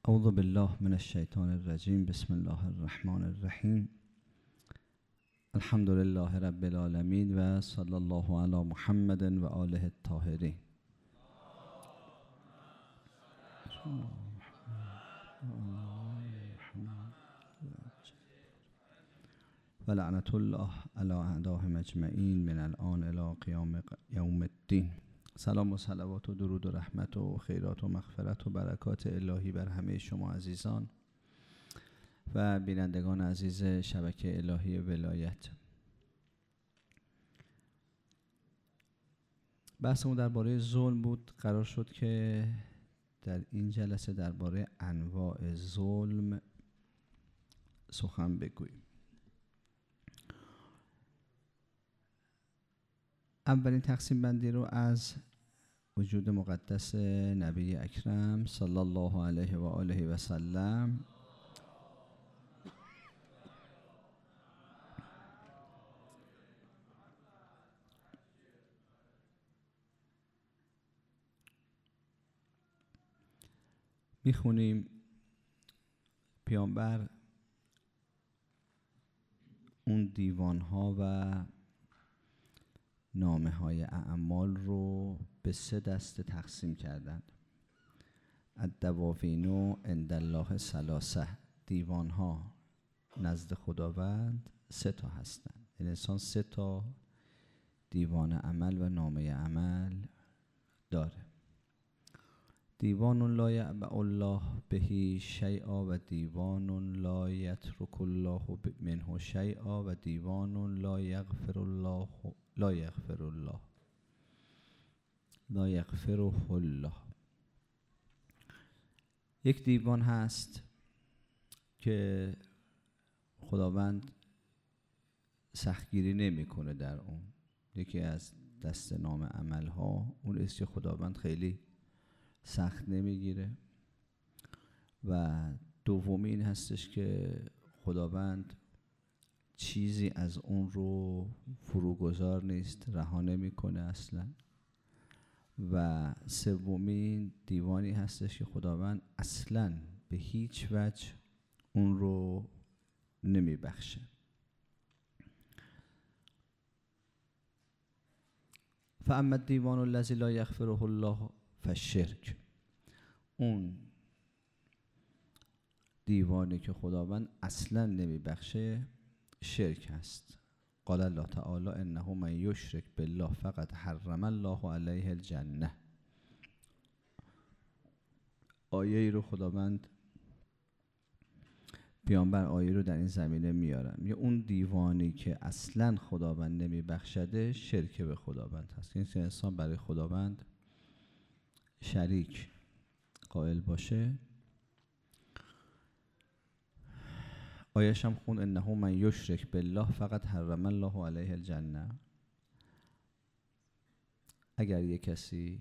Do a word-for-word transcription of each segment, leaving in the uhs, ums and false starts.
اعوذ بالله من الشیطان الرجیم. بسم الله الرحمن الرحیم. الحمد لله رب العالمین و صلی الله علی محمد و آله الطاهرین. و لعنت الله علی اعدائهم اجمعین من الان الی قیام یوم الدین. سلام و صلوات و درود و رحمت و خیرات و مغفرت و برکات الهی بر همه شما عزیزان و بینندگان عزیز شبکه الهی ولایت. بحثمون درباره ظلم بود. قرار شد که در این جلسه درباره انواع ظلم سخن بگوییم. اولین تقسیم بندی رو از وجود مقدس نبی اکرم صلی الله علیه و آله و سلم میخونیم. پیامبر اون دیوانها و نامه های اعمال رو به سه دسته تقسیم کردند. الدواوین عند الله ثلاثه. دیوانها نزد خداوند سه تا هستند. این انسان سه تا دیوان عمل و نامه عمل داره. دیوان لا یعبأ الله به شیئا و دیوان لا یترک الله منه شیئا و دیوان لا یغفر الله لا یغفر الله لا یغفره الله. یک دیوان هست که خداوند سختگیری نمیکنه در اون. یکی از دست نام عمل ها اون است که خداوند خیلی سخت نمیگیره. و دومی این هستش که خداوند چیزی از اون رو فروگذار نیست، رها نمیکنه اصلا. و سومین دیوانی هستش که خداوند اصلا به هیچ وجه اون رو نمیبخشه. فاما الدیوان الذی لا یغفره الله فالشرک. اون دیوانی که خداوند اصلا نمیبخشه شرک هست. قال الله تعالی انه من یشرک بالله فقد حرم الله علیه الجنه. آیه ای رو خداوند پیامبر آیه رو در این زمینه میارم. یا اون دیوانی که اصلا خداوند نمیبخشده شرک به خداوند هست. این که انسان برای خداوند شریک قائل باشه. آیش هم خون انه من یشرک بالله فقط حرم الله علیه الجنه. اگر یک کسی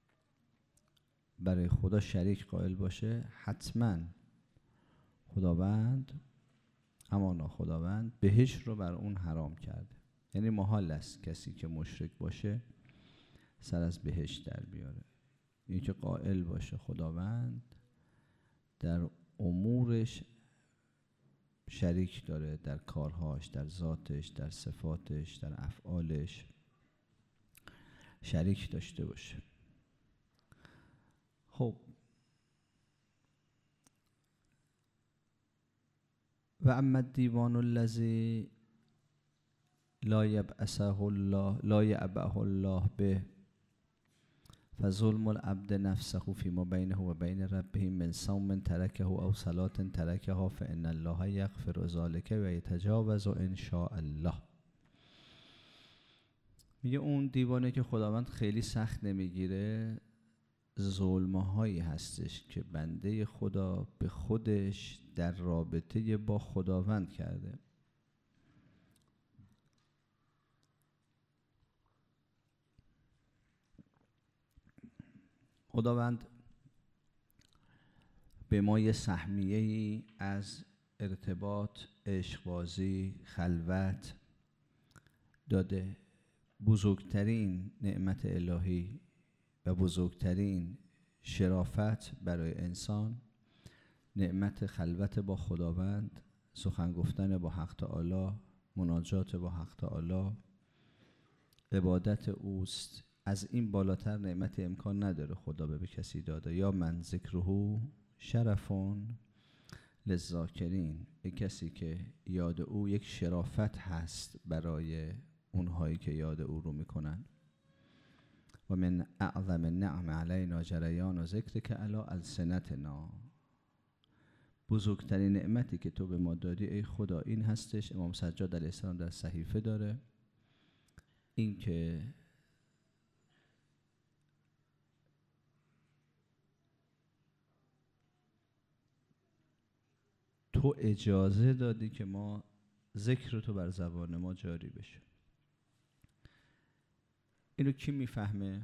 برای خدا شریک قائل باشه حتما خداوند همانا خداوند بهشت رو بر اون حرام کرده. یعنی محال است کسی که مشرک باشه سر از بهشت در بیاره. این که قائل باشه خداوند در امورش شریک داره، در کارهاش، در ذاتش، در صفاتش، در افعالش شریک داشته باشه. خب و اما الدیوان الذی لا یبعثه الله لا یعبأه الله به فظلم العبد نفسه فيما بینه و بین ربه من صوم ترکه او صلاة ترکها فإن الله یغفر ذلك و یتجاوز ان شاء الله. میگه اون دیوانه که خداوند خیلی سخت نمیگیره ظلم‌هایی هستش که بنده خدا به خودش در رابطه با خداوند کرده. خداوند به ما یه سهمیه‌ای از ارتباط، عشق‌بازی، خلوت داده. بزرگترین نعمت الهی و بزرگترین شرافت برای انسان نعمت خلوت با خداوند، سخن گفتن با حق تعالی، مناجات با حق تعالی، عبادت اوست. از این بالاتر نعمت امکان نداره خدا به کسی داده. یا من ذکره شرفون للذاکرین، یک کسی که یاد او یک شرافت هست برای اونهایی که یاد او رو میکنن. و من اعظم النعم علینا جریان و ذکر که علی السنتنا، بزرگترین نعمتی که تو به ما دادی ای خدا این هستش. امام سجاد علیه السلام در صحیفه داره این که تو اجازه دادی که ما ذکر تو بر زبان ما جاری بشه. اینو کی میفهمه؟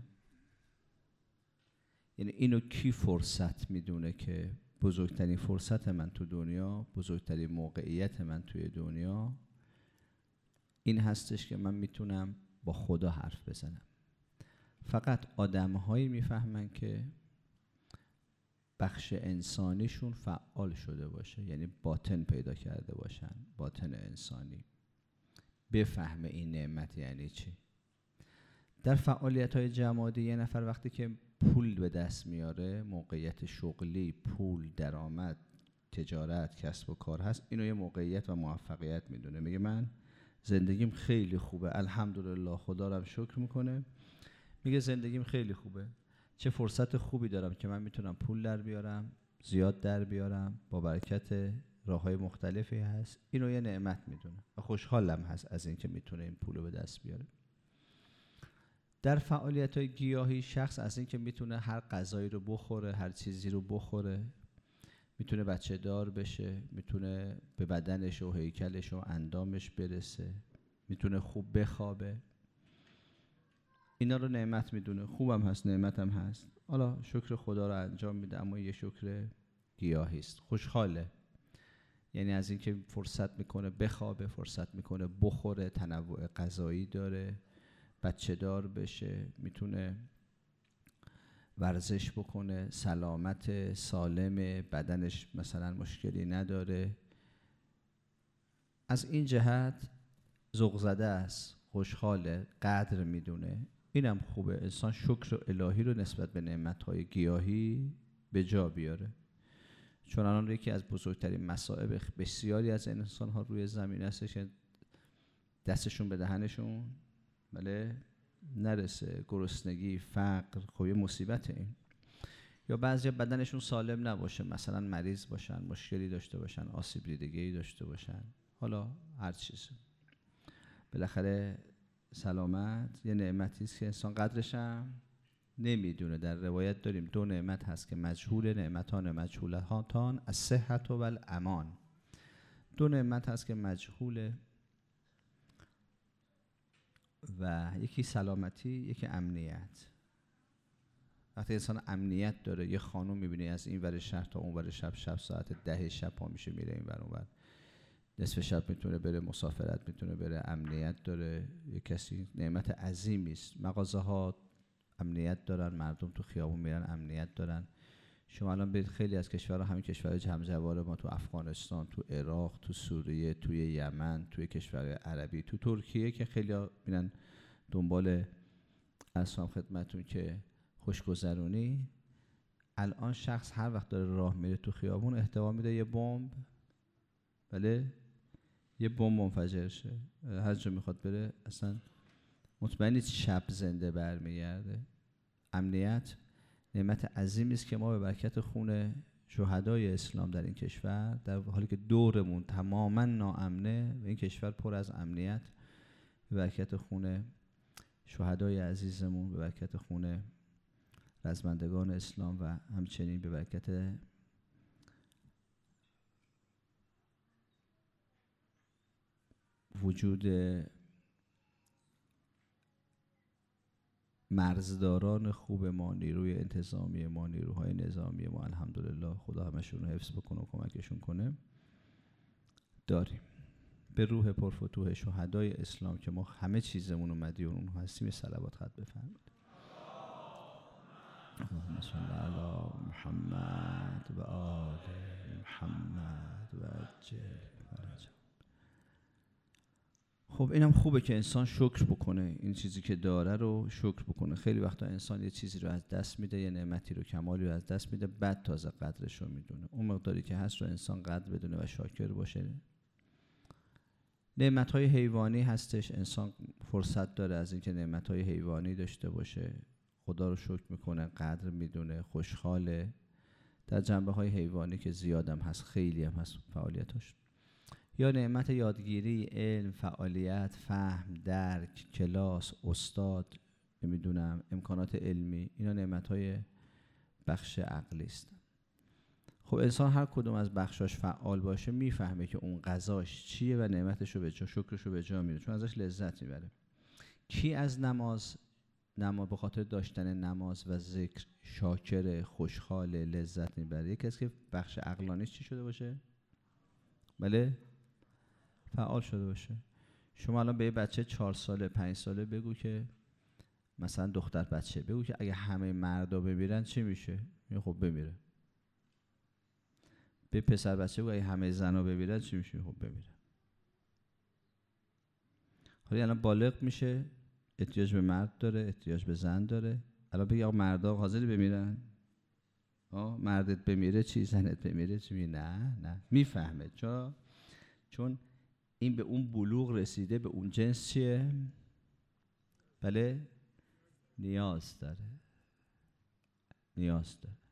یعنی اینو کی فرصت میدونه که بزرگترین فرصت من تو دنیا، بزرگترین موقعیت من توی دنیا این هستش که من میتونم با خدا حرف بزنم. فقط آدم‌هایی میفهمن که بخش انسانیشون فعال شده باشه، یعنی باطن پیدا کرده باشن، باطن انسانی، بفهمه این نعمت یعنی چی. در فعالیت‌های جمادی یه نفر وقتی که پول به دست میاره، موقعیت شغلی، پول، درآمد، تجارت، کسب و کار هست، اینو یه موقعیت و موفقیت میدونه. میگه من زندگیم خیلی خوبه، الحمدلله، خدا رو شکر میکنه. میگه زندگیم خیلی خوبه، چه فرصت خوبی دارم که من میتونم پول در بیارم، زیاد در بیارم، با برکت راههای مختلفی هست. اینو یه نعمت میدونه و خوشحالم هست از این که میتونه این پولو به دست بیاره. در فعالیت‌های گیاهی شخص از این که میتونه هر غذایی رو بخوره، هر چیزی رو بخوره، میتونه بچه دار بشه، میتونه به بدنش و هیکلش و اندامش برسه، میتونه خوب بخوابه، اینا رو نعمت میدونه. خوبم هست، نعمتم هست، حالا شکر خدا رو انجام میده، اما یه شکر گیاهی است. خوشحاله، یعنی از این که فرصت میکنه بخوابه، فرصت میکنه بخوره، تنوع غذایی داره، بچه دار بشه، میتونه ورزش بکنه، سلامت سالم بدنش مثلا مشکلی نداره. از این جهت ذوق زده است، خوشحاله، قدر میدونه. اینم خوبه، انسان شکر الهی رو نسبت به نعمت‌های گیاهی به جا بیاره. چون الان یکی از بزرگترین مصائب بسیاری از انسان‌ها روی زمین هستش که دستشون به دهنشون بله نرسه، گرسنگی، فقر، خب یه مصیبت این. یا بعضی بدنشون سالم نباشه، مثلا مریض باشن، مشکلی داشته باشن، آسیب دیدگی داشته باشن، حالا هر چیز. بالاخره سلامت یه نعمتی است که انسان قدرش هم نمیدونه. در روایت داریم دو نعمت هست که مجهول، نعمتان مجهولتان الصحة و الامان. دو نعمت هست که مجهوله و یکی سلامتی، یکی امنیت. وقتی انسان امنیت داره، یه خانم میبینی از این ور شهر تا اون ور شب، شب ساعت ده شب پا میشه میره این ور اون ور، نصف شب میتونه بره مسافرت، میتونه بره، امنیت داره. یه کسی نعمت عظیمی است. مغازه ها امنیت دارن، مردم تو خیابون میرن امنیت دارن. شما الان برید خیلی از کشورها، همین کشورهای همجوار ما، تو افغانستان، تو عراق، تو سوریه، توی یمن، توی کشورهای عربی، تو ترکیه که خیلی ها میرن دنبال اسلام خدمتون که خوشگذرونی. الان شخص هر وقت داره راه میره تو خیابون احتمال میده یه بمب، بله، یه بمب منفجر شه. هر جا میخواد بره اصلا مطمئن نیست شب زنده برمیگرده. امنیت نعمت عظیمی است که ما به برکت خون شهدای اسلام در این کشور، در حالی که دورمون تماما ناامنه و این کشور پر از امنیت، به برکت خون شهدای عزیزمون، به برکت خون رزمندگان اسلام و همچنین به برکت وجود مرزداران خوب ما، نیروی انتظامی ما، نیروهای نظامی ما، الحمدلله خدا همشون رو حفظ بکنه و کمکشون کنه، داریم. به روح پرفتوح شهدای اسلام که ما همه چیزمون رو مدیون اون هستیم صلوات خط بفرمایید. اللهم صل علی محمد و آل محمد و عجل فرجهم. خب اینم خوبه که انسان شکر بکنه، این چیزی که داره رو شکر بکنه. خیلی وقتا انسان یه چیزی رو از دست میده، یه نعمتی رو، کمالی رو از دست میده، بعد تازه قدرش رو میدونه. اون مقداری که هست رو انسان قدر بدونه و شاکر باشه. نعمت‌های حیوانی هستش، انسان فرصت داره از اینکه نعمت‌های حیوانی داشته باشه، خدا رو شکر میکنه، قدر میدونه، خوشحاله. در جنبه‌های حیوانی که زیادم هست، خیلی هم هست فعالیتاش. یا نعمت یادگیری، علم، فعالیت، فهم، درک، کلاس، استاد، نمیدونم امکانات علمی، اینا نعمت‌های بخش عقلی است. خب انسان هر کدوم از بخشاش فعال باشه میفهمه که اون غذاش چیه و نعمتشو به جا، شکرشو به جا میاره، چون ازش لذت میبره. کی از نماز نماز به خاطر داشتن نماز و ذکر شاکر، خوشحال، لذت میبره؟ یکی از که بخش عقلانیش چی شده باشه؟ بله، فعال شده باشه. شما الان به یه بچه چهار ساله، پنج ساله بگو که مثلا دختر بچه بگو که اگه همه مردا بمیرن چی میشه؟ میگه خب بمیره. به پسر بچه بگو اگه همه زنا بمیرن چی میشه؟ خب بمیره. حالا الان بالغ میشه، احتیاج به مرد داره، احتیاج به زن داره. الان بگی آقا مردا حاضری بمیرن؟ آه مردت بمیره چی؟ زنت بمیره چی؟ میگه نه نه. میفهمه چون چون این به اون بلوغ رسیده، به اون جنس چیه؟ بله، نیاز داره، نیاز داره.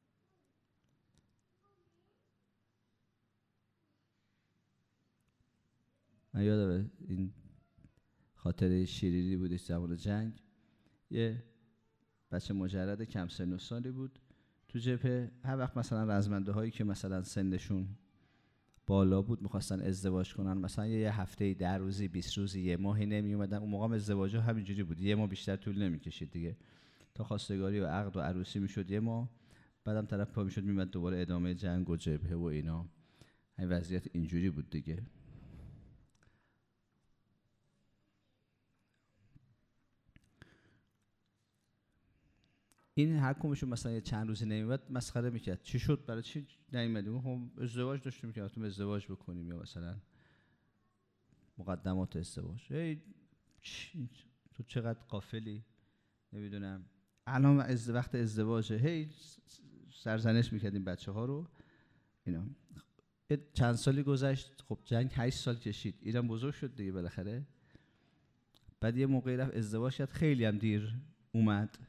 من یادم این خاطره شیریری بودش زمان جنگ. یه بچه مجرد کم سن و سالی بود تو جبهه. هر وقت مثلا رزمنده هایی که مثلا سنشون بالا بود میخواستن ازدواج کنن، مثلا یه هفته، ده روزی، بیست روزی، یه ماهی نمی اومدن. اون موقع ازدواج ها همینجوری بود، یه ماه بیشتر طول نمیکشید دیگه تا خواستگاری و عقد و عروسی میشد یه ماه، بعدم طرف پا میشد میمد دوباره ادامه جنگ و جبهه و اینا. این وضعیت اینجوری بود دیگه. این هر کمشون مثلا یه چند روزی نمیاد مسخره میکرد. چی شد؟ برای چی نمیادیم؟ خب ازدواج داشتیم که تو ازدواج بکنیم، یا مثلا مقدمات ازدواج. ای تو چقدر غافلی، نمیدونم الان از وقت ازدواجه، هی سرزنش میکردیم بچه ها رو. اینا چند سالی گذشت، خب جنگ هشت سال کشید، ایران بزرگ شد دیگه بالاخره. بعد یه موقعی رفت ازدواج کرد، خیلی هم دیر اومد.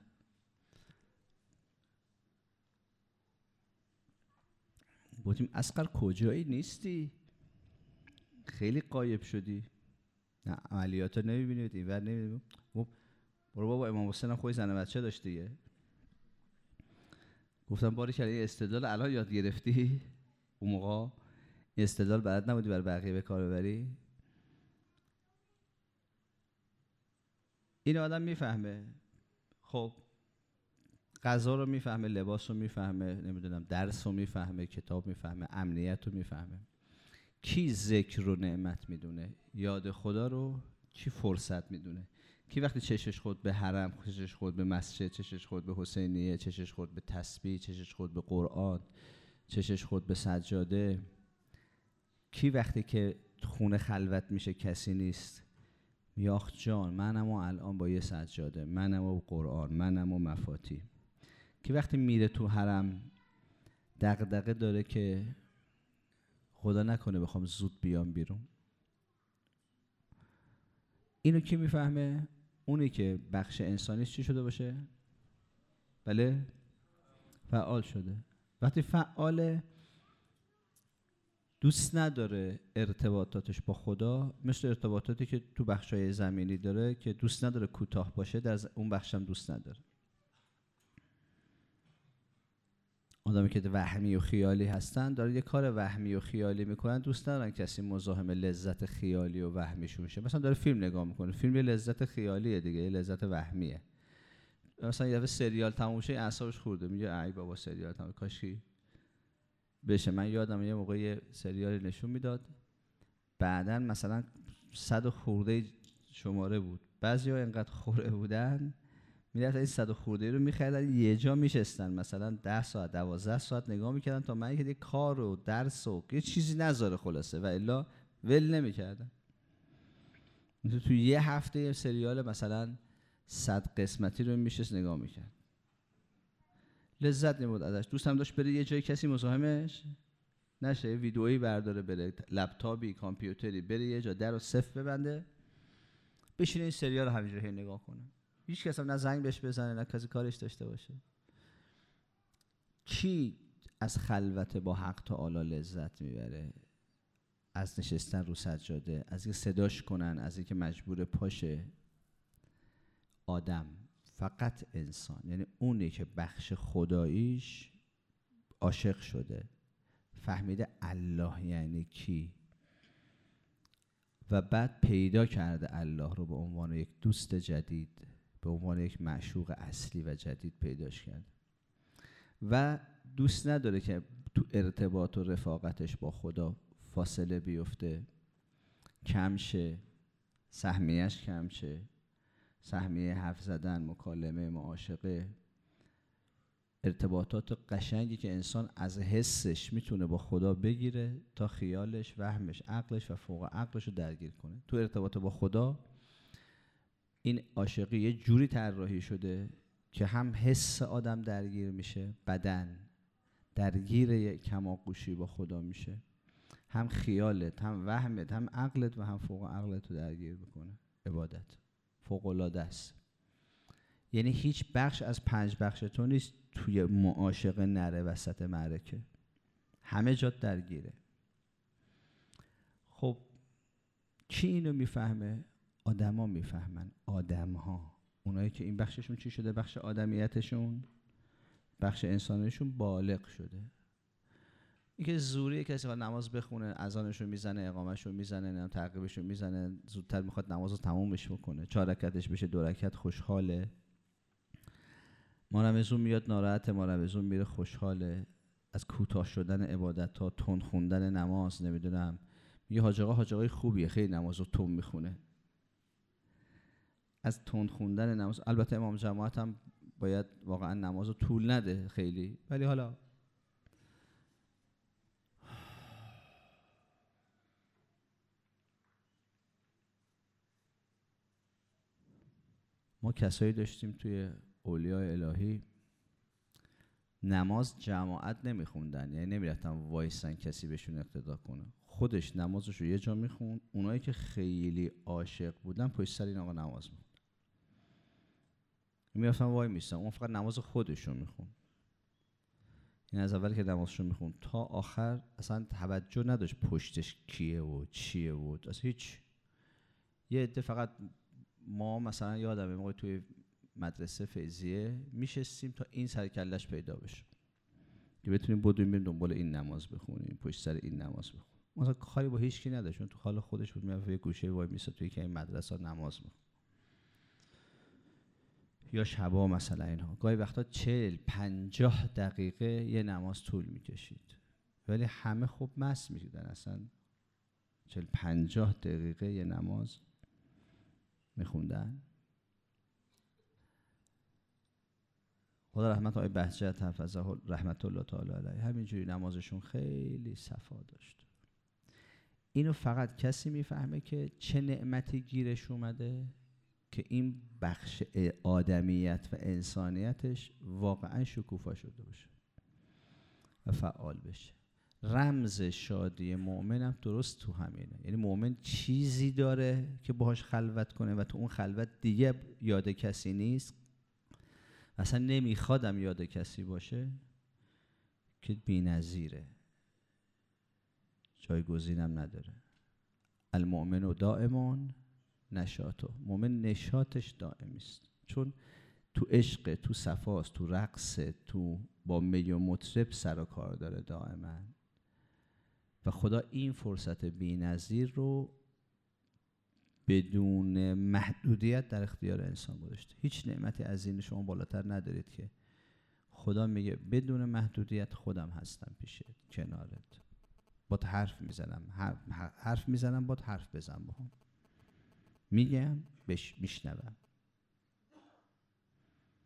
گفتیم اصغر کجایی؟ نیستی؟ خیلی غایب شدی، نه عملیات رو نمیبینید، این ور نمیبینید. برو بابا، امام حسین هم خودی زن بچه داشت دیگه. گفتم باری که این استدلال الان یاد گرفتی، اون موقع این استدلال بلد نبودی برای بقیه به کار ببری. این آدم میفهمه، خب غذا رو میفهمه، لباس رو میفهمه، نمیدونم درس رو میفهمه، کتاب میفهمه، امنیت رو میفهمه. کی ذکر رو نعمت میدونه، یاد خدا رو کی فرصت میدونه؟ کی وقتی چشش خود به حرم، چشش خود به مسجد، چشش خود به حسینیه، چشش خود به تسبیح، چشش خود به قرآن، چشش خود به سجاده، کی وقتی که خونه خلوت میشه کسی نیست میاخ جان منم و الان با یه سجاده، منم و قرآن، منم و مفاتی. کی وقتی میره تو حرم دغدغه داره که خدا نکنه بخوام زود بیام بیرون؟ اینو کی میفهمه؟ اونی که بخش انسانیش چی شده باشه؟ بله، فعال شده. وقتی فعاله دوست نداره ارتباطاتش با خدا مثل ارتباطاتی که تو بخشای زمینی داره که دوست نداره کوتاه باشه، در اون بخشم دوست نداره. آدمی که وهمی و خیالی هستن داره یه کار وهمی و خیالی میکنن، دوست ندارن کسی مزاحم لذت خیالی و وهمیشون شه. مثلا داره فیلم نگاه میکنه، فیلم یه لذت خیالیه دیگه، یه لذت وهمیه. مثلا یه دفعه سریال تموم شه اعصابش خورده، میگه ای بابا سریال تموم کاشکی بشه. من یادم یه موقع یه سریال نشون میداد، بعدن مثلا صد خورده شماره بود، بعضیا اینقدر خوره بودن میرفتن این صد خورده رو میخریدن یه جا میشستن مثلا ده ساعت دوازده ساعت نگاه میکردن تا من که یه کار و درس و یه چیزی نذاره خلاصه و الا ول نمیکردن. تو یه هفته یه سریال مثلا صد قسمتی رو میشست نگاه میکرد، لذت نمیبرد ازش. دوستم داشت بره یه جای کسی مزاحمش نشه، ویدئویی برداره بره، لپتاپی کامپیوتری بره یه جا در رو صفر ببنده بشینه این سریال رو همینجوری نگاه کنه، هیچ کس هم نه زنگ بهش بزنه نه کسی کارش داشته باشه. کی از خلوت با حق تعالی لذت میبره؟ از نشستن رو سجاده، از اینکه صداش کنن، از اینکه مجبور پاشه. آدم، فقط انسان، یعنی اونی که بخش خداییش عاشق شده، فهمیده الله یعنی کی و بعد پیدا کرده الله رو به عنوان یک دوست جدید، به عنوان یک معشوق اصلی و جدید پیداش کرده و دوست نداره که تو ارتباط و رفاقتش با خدا فاصله بیفته، کم شه، سهمیه‌اش کم شه، سهمیه حرف زدن، مکالمه، معاشقه، ارتباطات قشنگی که انسان از حسش میتونه با خدا بگیره تا خیالش، وهمش، عقلش و فوق عقلش رو درگیر کنه. تو ارتباط با خدا این عاشقی یه جوری طراحی شده که هم حس آدم درگیر میشه، بدن درگیر کماغوشی با خدا میشه، هم خیالت، هم وهمت، هم عقلت و هم فوق عقلت رو درگیر بکنه. عبادت فوق العاده است. یعنی هیچ بخش از پنج بخش تو نیست توی معاشقه نره وسط معرکه، همه جات درگیره. خب کی اینو میفهمه؟ آدما میفهمن. آدم‌ها، اونایی که این بخششون چی شده؟ بخش آدمیتشون، بخش انسانیشون بالغ شده. اینکه زوری کسی باید نماز بخونه، اذانشو میزنه، اقامهشو میزنه، نمیدونم تعقیبشو میزنه، زودتر میخواد نمازو تمومش بکنه، چهار رکعتش بشه دو رکعت خوشحاله. مارمزون میاد ناراحت، مارمزون میره خوشحاله. از کوتاه شدن عبادت ها، تند خوندن نماز، نمیدونم میگه حاج آقا حاج آقای خوبیه، خیلی نمازو تند میخونه. از تند خوندن نماز، البته امام جماعت هم باید واقعا نمازو طول نده خیلی، ولی حالا ما کسایی داشتیم توی اولیاء الهی نماز جماعت نمیخوندن، یعنی نمیرفتن وایسن کسی بهشون اقتدا کنه، خودش نمازش رو یه جا میخوند. اونایی که خیلی عاشق بودن پشت سر این آقا نماز میخوند، میرفتن وای میستن، اون فقط نماز خودش رو میخوند. این از اول که نمازش رو میخوند تا آخر اصلا توجه نداشت پشتش کیه و چیه و اصلا هیچ. یه عده فقط، ما مثلا یادمه موقع توی مدرسه فیضیه میشستیم تا این سر کلش پیدا بشه که بتونیم بدویم بریم دنبال این نماز بخونیم، پشت سر این نماز بخونیم. مثلا کاری با هیچ کی نداشت، تو حال خودش بود، میرفت یه گوشه وای میساد توی که این مدرسه نماز میخوند. یا شبا مثلا اینها گاهی وقتا چهل پنجاه دقیقه یه نماز طول میکشید، ولی همه خوب مست میشدن، اصلا چهل پنجاه دقیقه یه نماز میخوندن. خدا رحمت آقای بهجت حفظه رحمت الله تعالی علیه، همینجوری نمازشون خیلی صفا داشت. اینو فقط کسی میفهمه که چه نعمتی گیرش اومده که این بخش آدمیت و انسانیتش واقعا شکوفا شده باشه و فعال بشه. رمز شادی مؤمنم درست تو همینه، یعنی مؤمن چیزی داره که باهاش خلوت کنه و تو اون خلوت دیگه یاد کسی نیست، اصلا نمیخوادم یاد کسی باشه، که بی‌نظیره، جایگزینم نداره. المؤمن دائمون نشاطه، مؤمن نشاطش دائمی است، چون تو عشق، تو صفاست، تو رقص، تو با می و مطرب سر و کار داره دائما. و خدا این فرصت بی‌نظیر رو بدون محدودیت در اختیار انسان گذاشته. هیچ نعمتی از این شما بالاتر ندارید که خدا میگه بدون محدودیت خودم هستم پیشت، کنارت، بات حرف میزنم، حرف, حرف میزنم بات حرف بزن باهم، میگم بش میشنوم.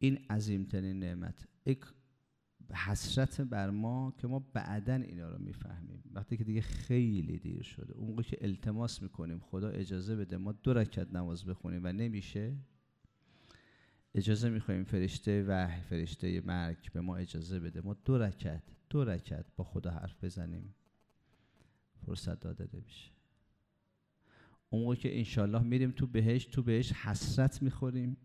این عظیمترین نعمت. یک حسرت بر ما که ما بعدن اینا رو میفهمیم، وقتی که دیگه خیلی دیر شده. اون موقع که التماس میکنیم خدا اجازه بده ما دو رکعت نماز بخونیم و نمیشه، اجازه میخوایم فرشته وحی، فرشته مرگ به ما اجازه بده ما دو رکعت دو رکعت با خدا حرف بزنیم، فرصت داده نمیشه. اون موقع که انشالله میریم تو بهشت، تو بهشت حسرت میخوریم،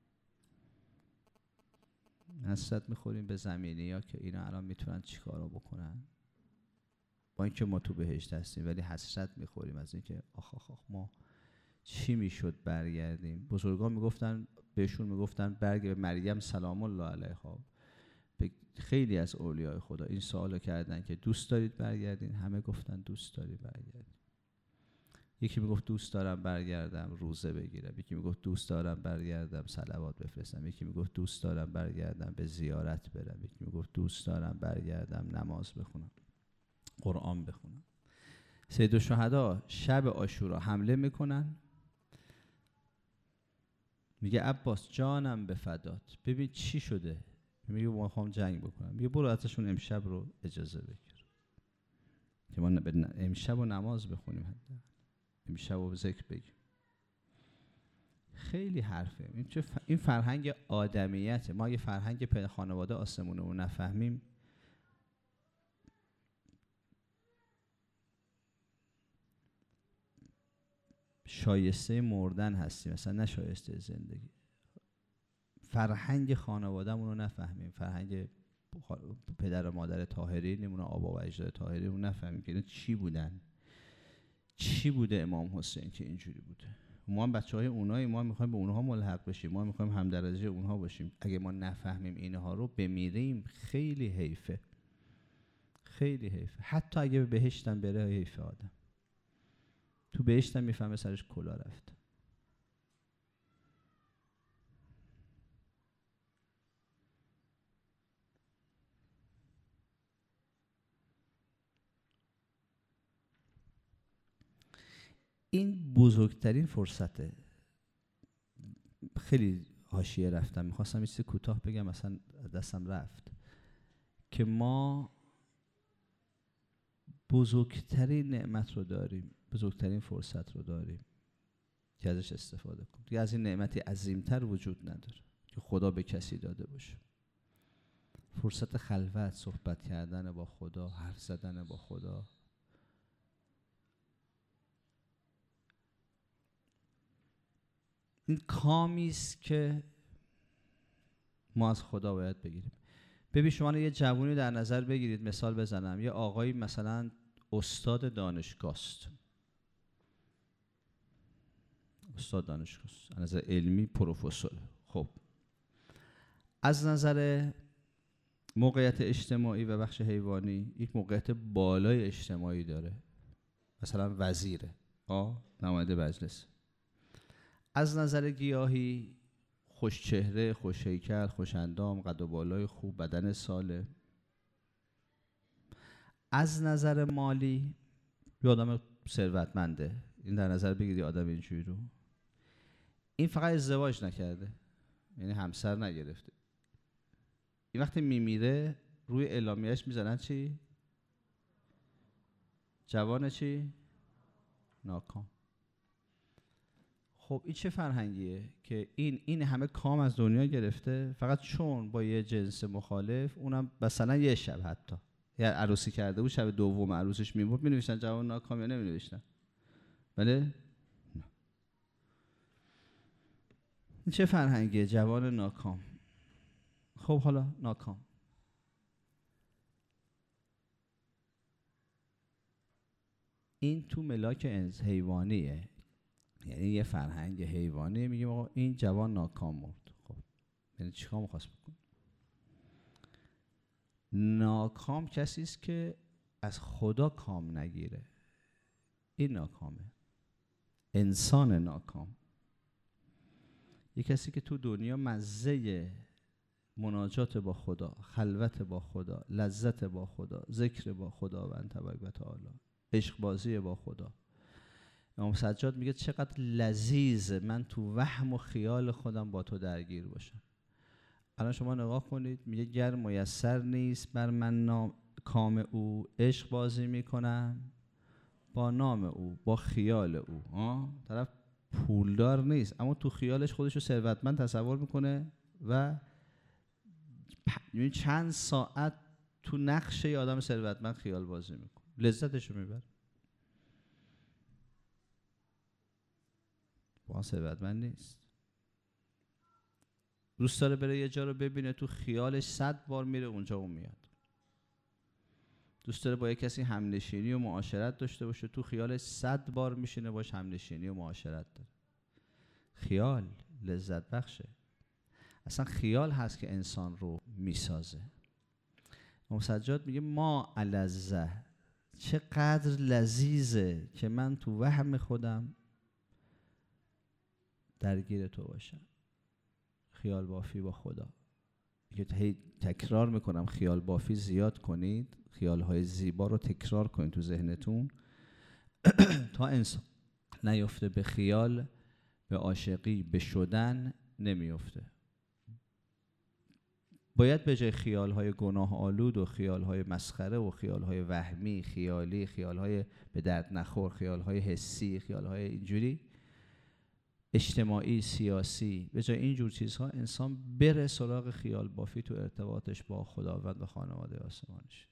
حسرت میخوریم به زمینی ها که اینا الان میتونن چیکارا بکنن، با اینکه ما تو بهشت هستیم ولی حسرت میخوریم از اینکه آخ آخ آخ ما چی میشد برگردیم. بزرگان میگفتن، بهشون میگفتن برگ به مریم سلام الله علیها، به خیلی از اولیاء خدا این سوالو کردن که دوست دارید برگردین؟ همه گفتن دوست داریم برگردیم. یکی میگفت دوست دارم برگردم روزه بگیرم، یکی میگفت دوست دارم برگردم صلوات بفرستم، یکی میگفت دوست دارم برگردم به زیارت برم، یکی میگفت دوست دارم برگردم نماز بخونم، قرآن بخونم. سید الشهدا شب عاشورا حمله میکنن، میگه عباس جانم به فدات، ببین چی شده. میگه ما میخوام جنگ بکنم. میگه برو ازشون امشب رو اجازه بگیر که ما امشب رو نماز بخونیم، حتی امشب رو ذکر بگیم. خیلی حرفه. این چه ف... این فرهنگ آدمیته. ما اگه فرهنگ خانواده آسمونه رو نفهمیم، شایسته مردن هستیم، مثلا نه شایسته زندگی. فرهنگ خانواده‌مون رو نفهمیم، فرهنگ پدر و مادر طاهرین نمونه، آبا و اجداد طاهرین رو نفهمیم که اینا چی بودن، چی بوده امام حسین که اینجوری بوده. ما هم بچهای اونایی، ما میخوایم به اونها ملحق بشیم، ما میخوایم همدرجه اونها باشیم. اگه ما نفهمیم اینها رو بمیریم خیلی حیفه، خیلی حیفه. حتی اگه به بهشتم بره حیفه آدم. تو بهشتم میفهمه سرش کلا رفت. این بزرگترین فرصته. خیلی حاشیه رفتم، میخواستم یه چیز کوتاه بگم مثلا دستم رفت، که ما بزرگترین نعمت رو داریم، بزرگترین فرصت رو داریم که ازش استفاده کنیم. دیگه از این نعمتی عظیمتر وجود نداره که خدا به کسی داده باشه. فرصت خلوت، صحبت کردن با خدا، حرف زدن با خدا. این کامی است که ما از خدا باید بگیریم. ببین شما یه جوونی در نظر بگیرید، مثال بزنم، یه آقایی مثلا استاد دانشگاه است، استاد دانشگاه است، از نظر علمی پروفسور. خب از نظر موقعیت اجتماعی و بخش حیوانی یک موقعیت بالای اجتماعی داره، مثلا وزیره، آه نماینده مجلس. از نظر گیاهی خوش چهره، خوش هیکل، خوش اندام، قد و بالای خوب، بدن سالم. از نظر مالی یه آدم ثروتمنده. این در نظر بگیری آدم اینجوری رو. این فقط ازدواج نکرده، یعنی همسر نگرفته. این وقتی میمیره روی اعلامیه‌اش میزنن چی؟ جوان چی؟ ناکام. خب این چه فرهنگیه که این این همه کام از دنیا گرفته فقط چون با یه جنس مخالف، اونم مثلا یه شب حتی یه عروسی کرده بود، شب دوم عروسش میمرد، می‌نوشتن جوان ناکام یا نمی‌نوشتن؟ بله؟ این چه فرهنگیه؟ جوان ناکام. خب حالا ناکام. این تو ملاک انس حیوانیه، یعنی یه فرهنگ حیوانی. میگیم آقا این جوان ناکام مرد. خب یعنی چیکار می‌خواست بکنه؟ ناکام کسی است که از خدا کام نگیره، این ناکامه. انسان ناکام یه کسی که تو دنیا مزه مناجات با خدا، خلوت با خدا، لذت با خدا، ذکر با خداوند تبارک و تعالی، عشق بازی با خدا. امام سجاد میگه چقدر لذیذه من تو وهم و خیال خودم با تو درگیر باشم. الان شما نگاه کنید، میگه گر میسر نیست بر من نام کام او، عشق بازی میکنم با نام او، با خیال او. آه؟ طرف پولدار نیست اما تو خیالش خودشو ثروتمند تصور میکنه و پ... چند ساعت تو نقش یه آدم ثروتمند خیال بازی میکنه، لذتشو میبره. با ثروتمند نیست، دوست داره بره یه جا رو ببینه، تو خیالش صد بار میره اونجا و میاد. دوست داره با یه کسی همنشینی و معاشرت داشته باشه، تو خیالش صد بار میشینه باش همنشینی و معاشرت داره. خیال لذت بخشه. اصلا خیال هست که انسان رو میسازه. امام سجاد میگه ما الذه، چقدر لذیذه که من تو وهم خودم درگیر تو باشم. خیال بافی با خدا که هی تکرار میکنم، خیال بافی زیاد کنید، خیالهای زیبا رو تکرار کنید تو ذهنتون تا انسان نیفته به خیال، به عاشقی، به شدن نمیفته. باید به جای خیالهای گناه آلود و خیالهای مسخره و خیالهای وهمی، خیالی، خیالهای به درد نخور، خیالهای حسی، خیالهای اینجوری اجتماعی، سیاسی، به جای اینجور چیزها انسان بره سراغ خیال بافی تو ارتباطش با خداوند و خانواده آسمانش.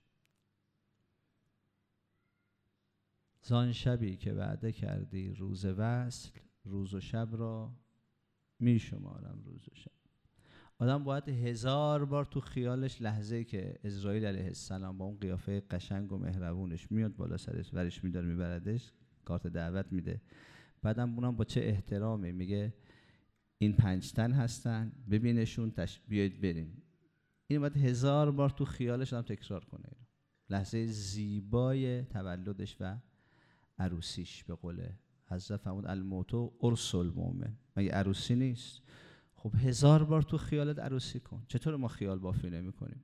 زان شبی که وعده کردی روز وصل، روز و شب را می شمارم روز و شب. آدم باید هزار بار تو خیالش لحظه‌ای که عزرائیل علیه السلام با اون قیافه قشنگ و مهربونش میاد بالا سرش، ورش میداره میبردش، کارت دعوت میده، بعدم اونم با چه احترامی میگه این پنج تن هستن ببینشون، تش... بیایید بریم. این باید هزار بار تو خیالش هم تکرار کنه. لحظه زیبای تولدش و عروسیش، به قول حضرت فرمود الموتو عرس المؤمن، مگه عروسی نیست؟ خب هزار بار تو خیالت عروسی کن. چطور ما خیال بافی نمی کنیم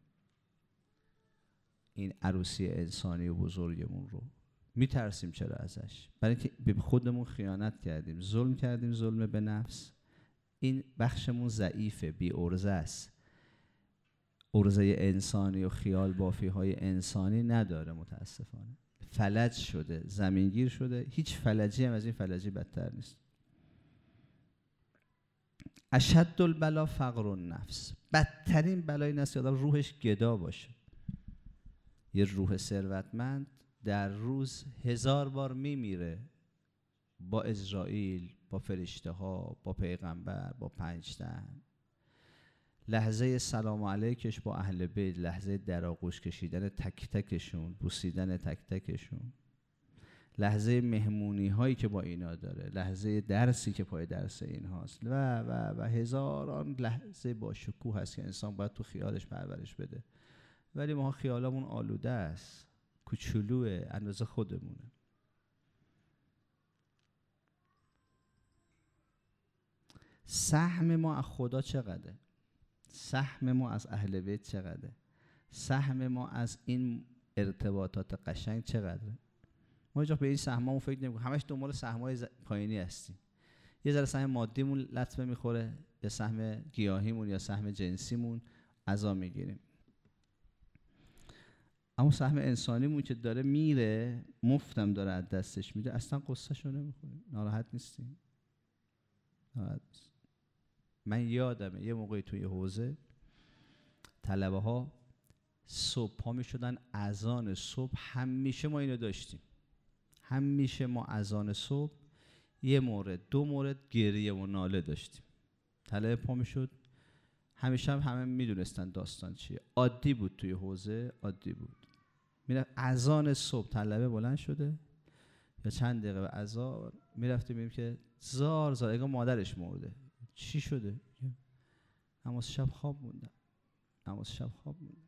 این عروسی انسانی و بزرگمون رو؟ میترسیم چرا ازش؟ برای اینکه به خودمون خیانت کردیم، ظلم کردیم، ظلم به نفس. این بخشمون ضعیفه، بی ارزه است. ارزه انسانی و خیال بافی های انسانی نداره متاسفانه. فلج شده، زمینگیر شده. هیچ فلجی هم از این فلجی بدتر نیست. اشد البلا فقر النفس، بدترین بلای این است که آدم روحش گدا باشه. یه روح ثروتمند در روز هزار بار میمیره با عزرائیل، با فرشته ها، با پیغمبر، با پنج تن. لحظه سلام علیکش با اهل بیت، لحظه در آغوش کشیدن تک تکشون، بوسیدن تک تکشون، لحظه مهمونی هایی که با اینا داره، لحظه درسی که پای درس این هاست و و و هزاران لحظه با شکوه هست که انسان باید تو خیالش پرورش بده. ولی ما خیالمون آلوده است، کوچولوه، اندازه خودمونه. سهم ما از خدا چقدره؟ سهم ما از اهل بیت چقدره؟ سهم ما از این ارتباطات قشنگ چقدره؟ ما هیچ وقت به این سهممون فکر نمی‌کنیم، همش دنبال سهم‌های ز... پایینی هستیم. یه ذره سهم مادیمون لطمه میخوره، یا سهم گیاهیمون یا سهم جنسیمون عزا میگیریم. اما سهم انسانیمون که داره میره، مفتم داره از دستش میده، اصلا قصه‌شو نمیخوریم، ناراحت نیستیم. ناراحت نیستیم. من یادمه یه موقعی توی حوزه طلبه ها صبح ها می شدن اذان صبح، همیشه ما اینو داشتیم، همیشه ما اذان صبح یه مورد دو مورد گریه و ناله داشتیم. طلبه پا می شد، همیشه هم همه می دونستن داستان چیه، عادی بود توی حوزه، عادی بود. میرفت اذان صبح طلبه بلند شده یا چند دقیقه به اذان میرفتیم، میبینیم که زار زار اگه مادرش مرده. چی شده؟ نماز شب خواب موندم، نماز شب خواب موندم.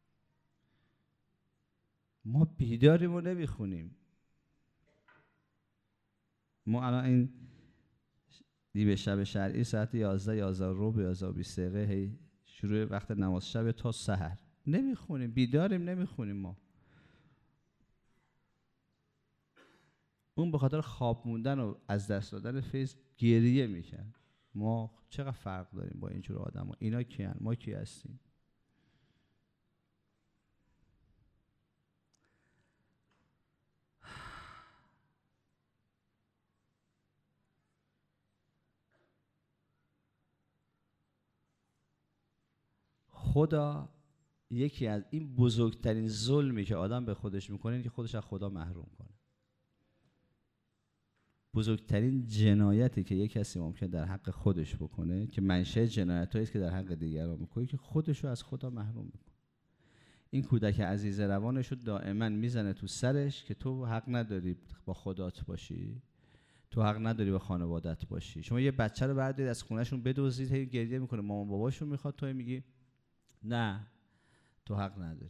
ما بیداریم و نمیخونیم. ما الان این دیو شب شرعی ساعت یازده یازده و ربع یازده و بیست دقیقه هی شروع وقت نماز شب تا سحر نمیخونیم، بیداریم نمیخونیم. ما اون به خاطر خواب موندن و از دست دادن فیض گریه میکرد، ما چقدر فرق داریم با اینجور آدم ها. اینا کیان؟ ما کی هستیم؟ خدا یکی از این بزرگترین ظلمی که آدم به خودش میکنه اینه که خودش از خدا محروم کنه. بزرگترین جنایتی که یک کسی ممکن در حق خودش بکنه، که منشأ جنایتایی است که در حق دیگران میکنه، که خودش رو از خدا محروم میکنه. این کودک عزیز روانش رو دائما میزنه تو سرش که تو حق نداری با خدات باشی، تو حق نداری با خانوادت باشی. شما یه بچه رو بردارید از خونهشون بدزدید، هی گریه میکنه مامان باباشون میخواد، تو میگی نه تو حق نداری.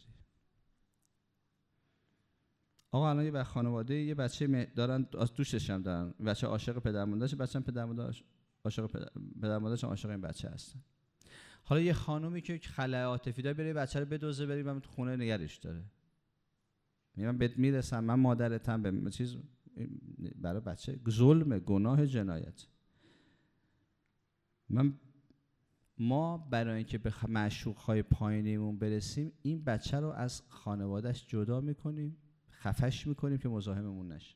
آقا الان یه بچه خانواده یه بچه دارن از دوستش هم دارن، بچه عاشق پدر مادرش، بچه‌م پدر مادرش عاشق پدر, پدر مادرش هم عاشق این بچه هستن. حالا یه خانومی که خلأ عاطفی داره بره بچه رو بدزده، بری من تو خونه نگرش داره، میگم من بهت میرسم، من مادرتم، به چیز برای بچه ظلم، گناه، جنایت. من ما برای اینکه به معشوق‌های پایینیمون برسیم این بچه رو از خانواده‌اش جدا میکنیم، خفش میکنیم که مزاحممون نشه.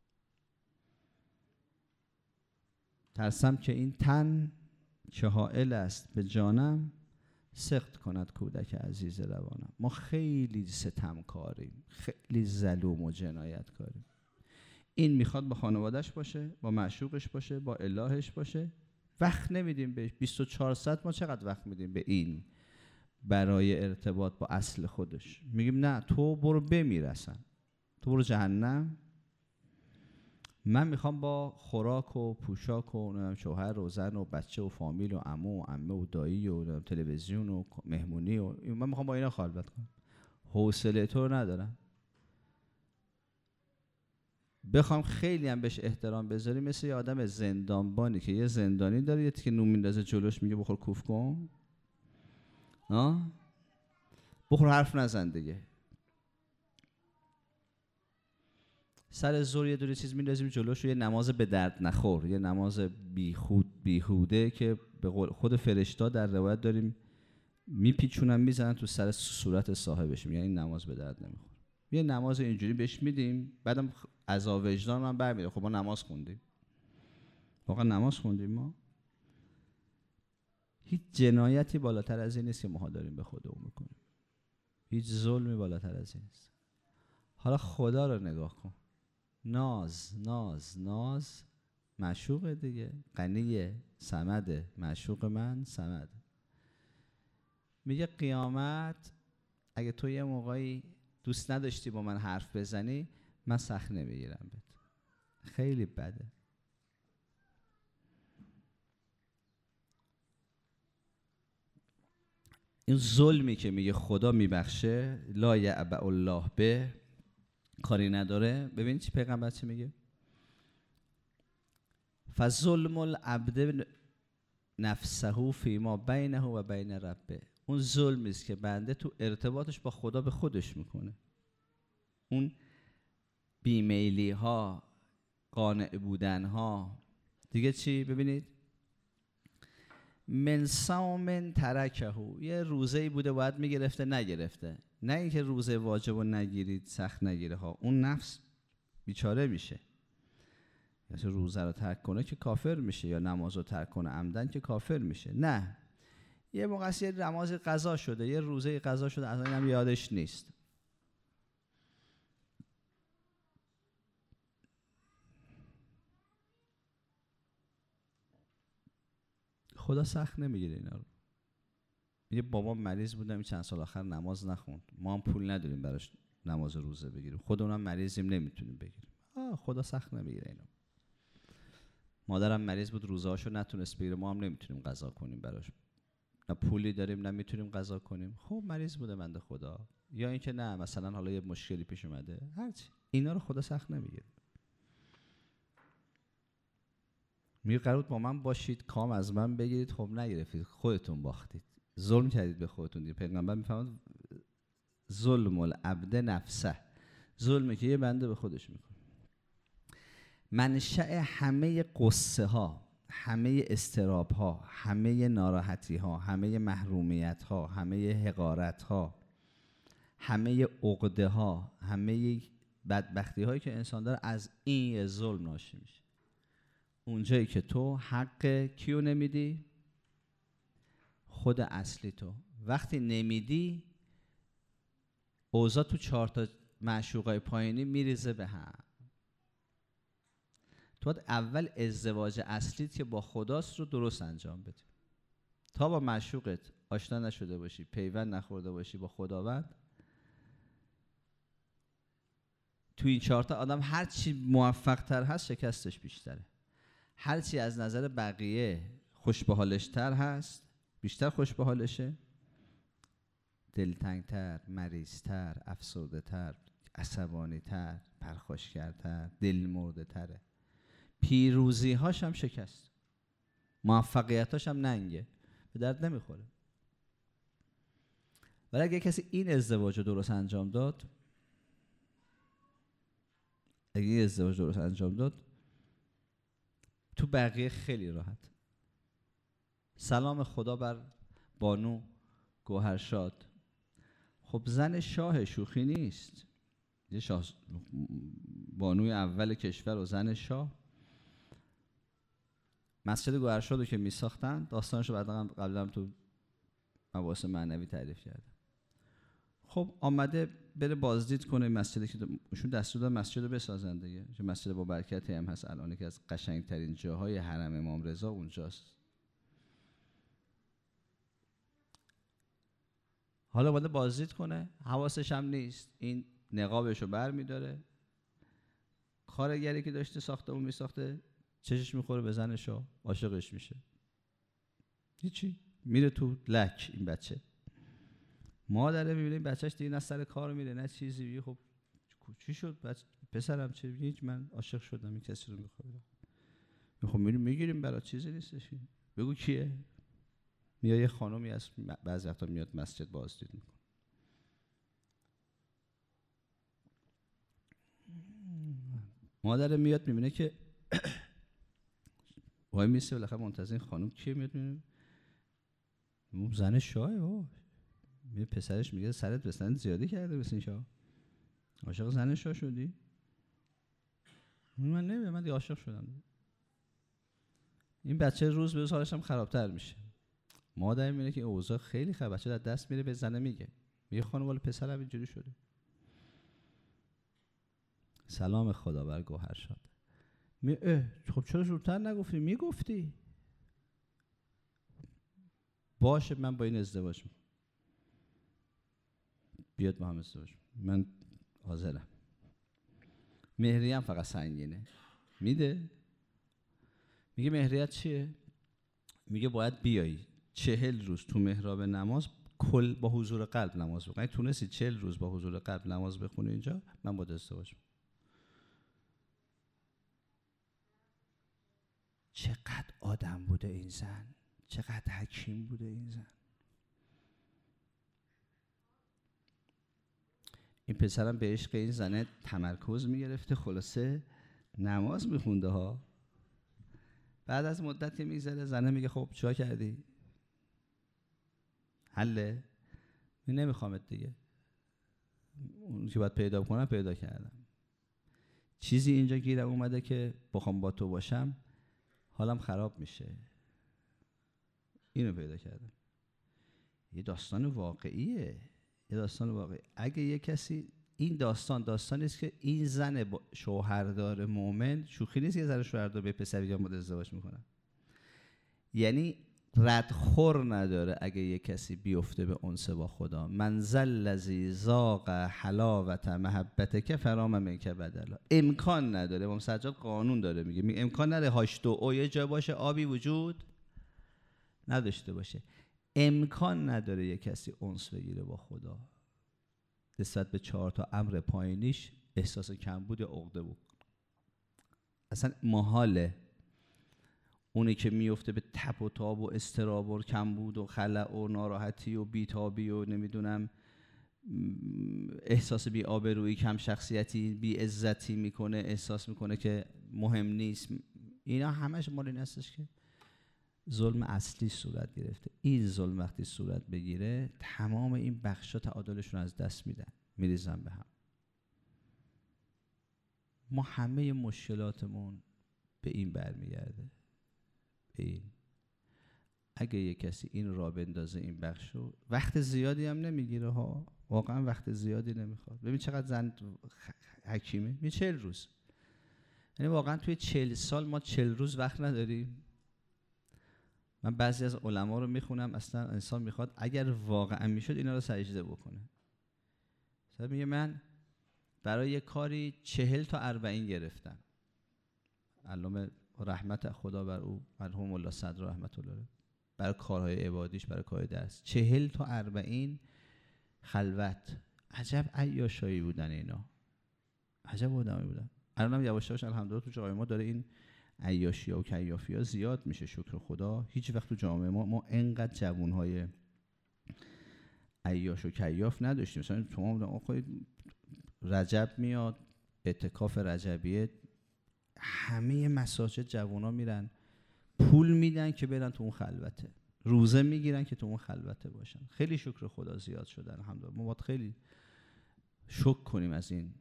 ترسم که این تن که حائل است به جانم سخت کند کودک عزیز روانم. ما خیلی ستمکاریم، خیلی ظلوم و جنایتکاریم. این میخواد با خانواده‌اش باشه، با معشوقش باشه، با الهش باشه، وقت نمیدیم بهش. بیست و چهار ساعت ما چقدر وقت میدیم به این برای ارتباط با اصل خودش؟ میگیم نه تو برو بمیرسن، تو برو جهنم، من میخوام با خوراک و پوشاک و شوهر و زن و بچه و فامیل و عمو و عمه و دایی و تلویزیون و مهمونی و من میخوام با اینا خلوت کنم. حوصله تو رو ندارم. بخوام خیلی هم بهش احترام بذاری، مثل یه آدم زندانبانی که یه زندانی داره یه تیکه نون میندازه جلوش، میگه بخور کوف کن، آه بخور، حرف نزن دیگه. سر زور یه دوری چیز میندازیم جلوش، یه نماز به درد نخور، یه نماز بیخود بیهوده که به قول خود فرشتا در روایت داریم میپیچونن میزنن تو سر صورت صاحبش، میگن این نماز به درد نمیخوره. یه نماز اینجوری بهش میدیم، بعدم عذاب وجدان من برمیاد. خب ما نماز خوندیم، واقعا نماز خوندیم ما؟ هیچ جنایتی بالاتر از این نیست که ما داریم به خودمون میکنیم، هیچ ظلمی بالاتر از این نیست. حالا خدا رو نگاه کن، ناز ناز ناز، معشوق دیگه، غنیه، صمده، معشوق من صمد. میگه قیامت اگه تو یه موقعی دوست نداشتی با من حرف بزنی، من سخت نمیگیرم بهت. خیلی بده. این ظلمی که میگه خدا میبخشه، لا یعبأ الله به، کاری نداره. ببین چی پیغمبر چی میگه؟ فظلم العبد نفسه فیما بینه و بین ربه. اون ظلمی است که بنده تو ارتباطش با خدا به خودش میکنه. اون بیمیلی ها، قانع بودن ها دیگه. چی؟ ببینید، من صوم ترکه، یه روزه‌ای بوده باید میگرفته نگرفته، نه اینکه روزه واجب رو نگیرید سخت نگیره ها، اون نفس بیچاره میشه. یا روزه رو ترک کنه که کافر میشه، یا نماز رو ترک کنه عمدن که کافر میشه. نه، یه موقع یه نماز قضا شده، یه روزه قضا شده، از اینم یادش نیست. خدا سخت نمیگیره اینا رو. یه بابا مریض بودم چند سال آخر نماز نخوند، ما هم پول نداریم براش نماز روزه بگیریم، خودمونم مریضیم نمیتونیم بگیریم. آه خدا سخت نمیگیره اینا. مادرم مریض بود روزهاشو نتونست بگیره، ما هم نمیتونیم قضا کنیم براش، نه پولی داریم نه میتونیم قضا کنیم. خب مریض بوده بنده خدا، یا اینکه نه مثلا حالا یه مشکلی پیش اومده، هرچی. اینا رو خدا سخت نمیگیره. میگه قرار با من باشید، کام از من بگیرید، خب نگرفتید، خودتون باختید، ظلم کردید به خودتون دیگه. پیغمبر میفهمد ظلم العبد نفسه، ظلمی که یه بنده به خودش میکنه. منشأ همه قصه ها، همه استراب ها، همه ناراحتی ها، همه محرومیت ها، همه حقارت ها، همه عقده ها، همه بدبختی هایی که انسان داره از این ظلم ناشی میشه. اونجایی که تو حق کیو نمیدی؟ خود اصلی تو. وقتی نمیدی اوضاع تو چهار تا معشوقای پایینی میریزه به هم. تو اول ازدواج اصلیت که با خداست رو درست انجام بدی. تا با معشوقت آشنا نشده باشی، پیوند نخورده باشی با خداوند، تو این چهار تا آدم هر چی موفق تر هست شکستش بیشتره. هر چی از نظر بقیه خوش به حالش تر هست بیشتر خوش به حالشه، دلتنگتر، مریضتر، افسرده تر، عصبانی تر، پرخاشگرتر، دلمرده تره. پیروزی هاش هم شکست، موفقیتاش هم ننگه، به درد نمیخوره. ولی اگه کسی این ازدواج رو درست انجام داد، اگه این ازدواج درست انجام داد تو بقیه خیلی راحت. سلام خدا بر بانو گوهرشاد. خب زن شاه، شوخی نیست. یه شاه، بانوی اول کشور و زن شاه. مسجد گوهرشاد رو که می ساختن، داستانشو بعدا قبلا تو مباحث معنوی تعریف کردم. خب آمده بره بازدید کنه مسجدی که ایشون دستور داد مسجد رو بسازن دیگه، چه مسجد با برکتی هم هست الان، که از قشنگترین جاهای حرم امام رضا اونجاست. حالا اومده بازدید کنه، حواسش هم نیست، این نقابشو بر میداره، کارگری که داشته ساخته اون میساخته چشش میخوره به زنشو، عاشقش میشه، هیچی، میره تو لک. این بچه مادره میبینه این بچهش دیگه نه سر کار میره نه چیزی. خب چی شد بچه پسرم؟ چه؟ هیچ، من عاشق شدم این کسی رو میخوام. میخوام میریم میگیریم، برای چیزی نیستش. بگو کیه؟ میاد یه خانومی از بعضی وقتا میاد مسجد بازدید میکنه. مادر میاد میبینه که وای میسه، بالاخره منتظر این خانم کیه میاد میبینه اون زن شاهه. ها میگه پسرش میگه سرت بسند زیادی کرده بسین شاه، عاشق زن شاه شدی؟ من نمیدونم، من دیگه عاشق شدم. این بچه روز به روز حالش هم خرابتر میشه. مادر میبینه که اوضاع خیلی خرابه، بچه در دست میره به زنه میگه میگه خانم والا پسرم اینجوری شده. سلام خدا بر گوهرشاد. میگه خب چرا زودتر نگفتی؟ میگفتی. باشه من با این ازدواج میکنم، بیاد با هم ازدواج، من حاضرم. مهریه هم فقط سنگینه. میده. میگه مهریت چیه؟ میگه باید بیایی چهل روز تو محراب نماز کل با حضور قلب نماز بخونی. اگه تونستی چهل روز با حضور قلب نماز بخونی اینجا، من با ازدواج میکنم. چقدر آدم بوده این زن، چقدر حکیم بوده این زن. این پسرم به عشق این زنه تمرکز میگرفته، خلاصه نماز میخونده ها. بعد از مدتی میگذره زنه میگه خب چیکار کردی؟ حله؟ من نمیخوامت دیگه، اون که باید پیدا کنم پیدا کردم. چیزی اینجا گیرم اومده که بخوام با تو باشم حالم خراب میشه، اینو پیدا کردم. یه داستان واقعیه، یه داستان واقعی. اگه یه کسی، این داستان داستانی است که این زن شوهردار مؤمن، شوخی نیست، یه زن شوهردار به پسری یا مد ازدواج میکنن، یعنی ردخور نداره اگه یه کسی بیفته به انس با خدا. من ذا الذی ذاق حلاوت محبتک فرام منک بدلا. امکان نداره. امام سجاد قانون داره میگه، می امکان نداره هاش دو او یه جا باشه آبی وجود نداشته باشه. امکان نداره یه کسی انس بگیره با خدا نسبت به چهار تا امر پایینیش احساس کمبود یا عقده بود. اصلا محاله. اونی که میفته به تپ و تاب و استراب و کمبود و خلأ و ناراحتی و بیتابی و نمیدونم احساس بی آبرویی، کم شخصیتی، بی عزتی میکنه، احساس میکنه که مهم نیست، اینا همش مال این هستش که ظلم اصلی صورت گرفته. این ظلم وقتی صورت بگیره تمام این بخشا تعادلشون از دست میدن، میریزن به هم. ما همه مشکلاتمون به این برمیگرده، به این. اگه یک کسی این را بندازه این بخشو، وقت زیادی هم نمیگیره ها، واقعا وقت زیادی نمیخواد. ببین چقدر زن حکیمه، می چهل روز. یعنی واقعا توی چهل سال ما چهل روز وقت نداریم. من بعضی از علما رو میخونم، اصلا انسان میخواد اگر واقعا میشد اینا رو سجده بکنه. مثلا میگه من برای یه کاری چهل تا اربعین گرفتم. علامه رحمت خدا بر او مرحوم الله صدر رحمت الله، برای کارهای عبادیش، برای کارهای درس، چهل تا اربعین خلوت. عجب عیاشایی بودن اینا، عجب آدمی بودن. الان هم یواش یواش الحمدلله تو جامعه ما داره این عیاشی ها و کیافی ها زیاد میشه، شکر خدا. هیچ وقت تو جامعه ما ما انقدر جوانهای عیاش و کیاف نداشتیم. مثلا شما رجب میاد، اعتکاف رجبیه، همه مساجد جوانا میرن، پول میدن که برن تو اون خلوته، روزه میگیرن که تو اون خلوته باشن. خیلی شکر خدا زیاد شدن الحمدلله. ما باید خیلی شکر کنیم از این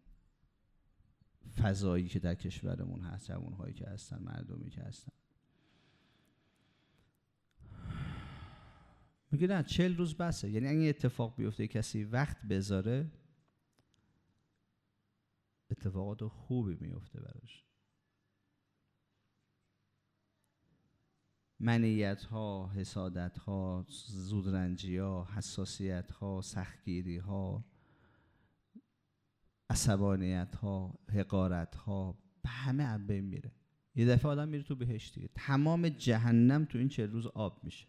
فضایی که در کشورمون هست، جوانهایی که هستن، مردمی که هستن. میگه نه چهل روز بسه. یعنی اگه اتفاق بیفته کسی وقت بذاره، اتفاقات خوبی میفته براش. منیت ها، حسادت ها، زودرنجی ها، حساسیت ها، سختگیری ها، عصبانیت ها، حقارت ها، به همه از بین میره. یه دفعه آدم میره تو بهشت دیگه. تمام جهنم تو این چهل روز آب میشه.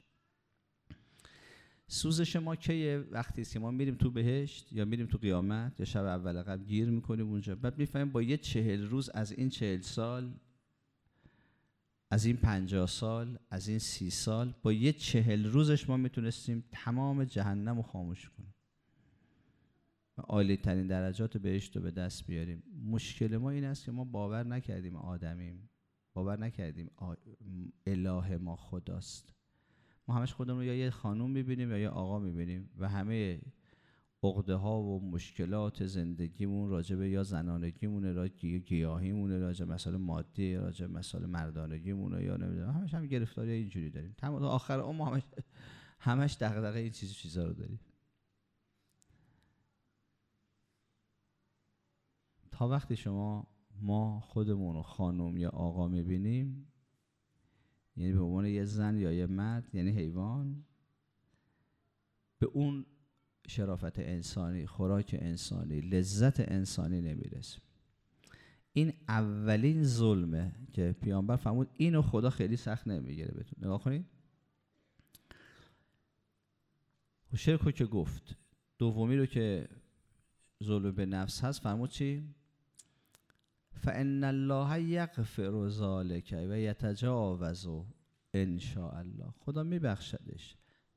سوزش ما که وقتی است که ما میریم تو بهشت یا میریم تو قیامت یا شب اول قبل گیر میکنیم اونجا، بعد میفهمیم با یه چهل روز از این چهل سال، از این پنجاه سال، از این سی سال، با یه چهل روزش ما میتونستیم تمام جهنم رو خاموش کنیم، عالی ترین درجات بهشت رو به دست بیاریم. مشکل ما این است که ما باور نکردیم آدمیم، باور نکردیم اله ما خداست. ما همش خودمون رو یا یه خانوم میبینیم یا یه آقا میبینیم و همه عقده ها و مشکلات زندگیمون راجبه یا زنانگیمونه، راجبه گیاهیمونه، راجبه مسائل مادی، راجبه مسائل مردانگیمونه، یا نمیدونم، همش هم گرفتاری اینجوری داریم. تمام آخر اون همش همش دغدغه این چیز چیزا رو داریم. تا وقتی شما ما خودمون رو خانم یا آقا میبینیم، یعنی به عنوان یه زن یا یه مرد، یعنی حیوان، به اون شرافت انسانی، خوراک انسانی، لذت انسانی نمیرسیم. این اولین ظلمه که پیامبر فرمود اینو خدا خیلی سخت نمیگیره بهتون. نگاه کنید. شرک رو که گفت، دومی رو که ظلم به نفس هست فرمود چی؟ فَإِنَّ اللَّهَ یغفر ذَلِکَ و یتجاوز ان شاء الله. خدا میبخشدش.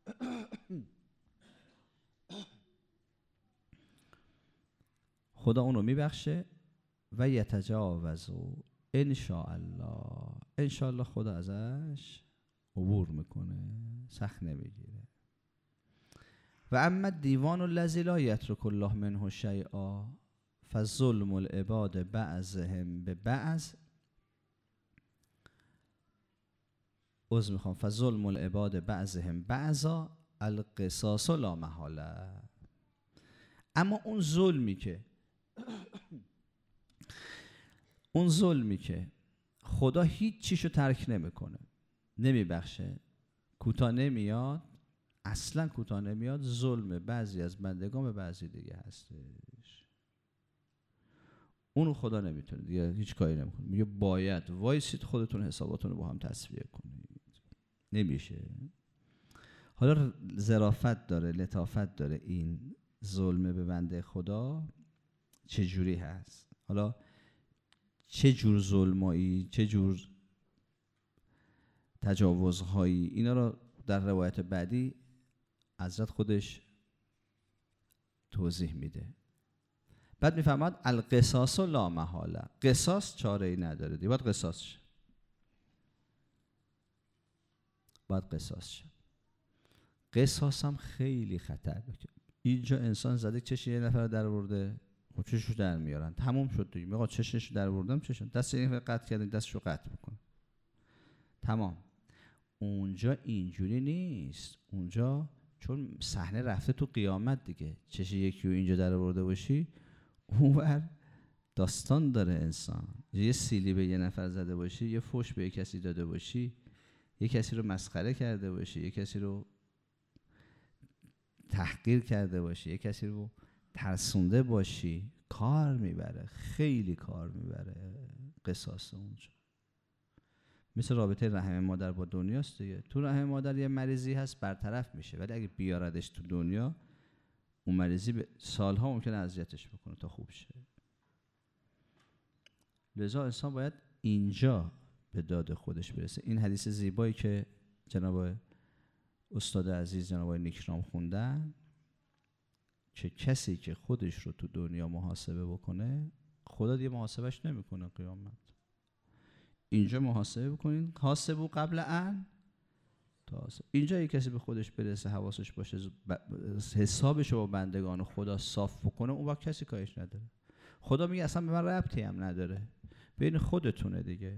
خدا اونو میبخشه و یتجاوز ان شاء الله. ان شاء الله خدا ازش عبور میکنه، سخت نمیگیره. و اما دیوان الذی لا یترک الله منه شیئا فظلم العباد بعضهم به بعض. عذر میخوام. فظلم العباد بعضهم بعضا القصاص لا محاله. اما اون ظلمی که اون ظلمی که خدا هیچ چیشو ترک نمیکنه، نمیبخشه، کوتاه نمیاد، اصلا کوتاه نمیاد، ظلم بعضی از بندگان به بعضی دیگه هستش. اونو خدا نمیتونه دیگه هیچ کاری نمیکنه. میگه باید وایسید خودتون حساباتون رو با هم تصفیه کنید. نمیشه. حالا ظرافت داره، لطافت داره این ظلم به بنده خدا چه جوری هست. حالا چه جور ظلمایی، چه جور تجاوزهایی، اینا رو در روایت بعدی حضرت خودش توضیح میده. بعد میفهمد القصاص لا محاله. قصاص چاره ای نداره دیگه، باید قصاص شه. باید قصاص شه. قصاص هم خیلی خطرناکه. اینجا انسان زده چش یه نفر در برده، خب چششو در میارن، تموم شد دیگه. میگه چششو در بردم، چشم دست این قطع کردن، دستشو قطع بکن، تمام. اونجا اینجوری نیست. اونجا چون صحنه رفته تو قیامت دیگه، چش یکی رو اینجا در برده باشی، اونور داستان داره انسان. یه سیلی به یه نفر زده باشی، یه فوش به یه کسی داده باشی، یه کسی رو مسخره کرده باشی، یه کسی رو تحقیر کرده باشی، یه کسی رو ترسونده باشی، کار میبره، خیلی کار میبره قصاص اونجا. مثل رابطه رحم مادر با دنیاست دیگه. تو رحم مادر یه مریضی هست برطرف میشه، ولی اگه بیاردش تو دنیا، اون مریضی به سالها ممکنه اذیتش بکنه تا خوب شه. لذا انسان باید اینجا به داد خودش برسه. این حدیث زیبایی که جناب استاد عزیز جناب آقای نیکنام خوندن، که کسی که خودش رو تو دنیا محاسبه بکنه، خدا دیگه محاسبش نمیکنه قیامت. اینجا محاسبه بکنین، حاسبو قبل ان تحاسبوا. اینجا یک کسی به خودش برسه، حواسش باشه، حسابش رو با بندگان خدا صاف بکنه، اون وقت کسی کارش نداره. خدا میگه اصلا به من ربطی هم نداره، بین خودتونه دیگه.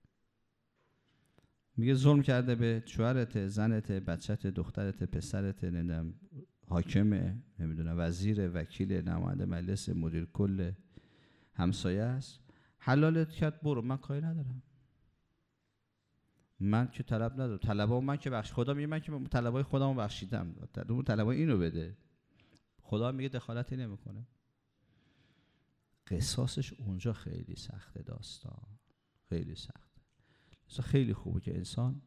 میگه ظلم کرده به شوهرت، زنت، بچت، دخترت، پسرت، نمیدونم حاکمه، نمیدونم وزیر، وکیل، نماینده مجلس، مدیر کل، همسایه است، حلالت کرد برو، من کاری ندارم، من که طلب ندارم، طلبا من که بخش، خدا میگه من که طلبای خودمو بخشیدم، اون طلبا اینو بده. خدا میگه دخالتی نمیکنه. قصاصش اونجا خیلی سخته، داستان خیلی سخته. خیلی خوبه که انسان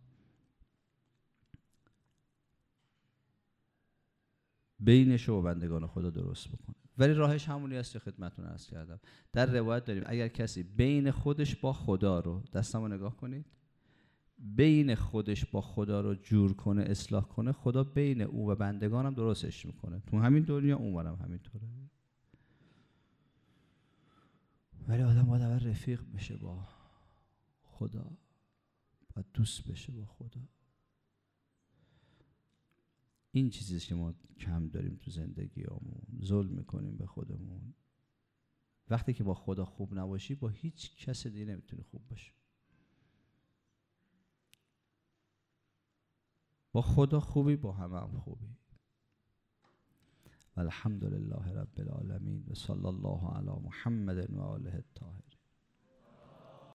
بینش و بندگان خدا درست بکنه، ولی راهش همونی است که خدمتتون عرض کردم. در روایت داریم اگر کسی بین خودش با خدا رو، دستمو نگاه کنید، بین خودش با خدا رو جور کنه، اصلاح کنه، خدا بین او و بندگانم درستش میکنه، تو همین دنیا اونورم همینطوره. ولی آدم باید اول رفیق بشه با خدا، باید دوست بشه با خدا. این چیزیست که ما کم داریم تو زندگیامون، ظلم میکنیم به خودمون. وقتی که با خدا خوب نباشی، با هیچ کس دیگه نمیتونی خوب باشی. با خدا خوبی، با همه هم خوبی. الحمدلله رب العالمین و صلی الله علی محمد و آله الطاهرین.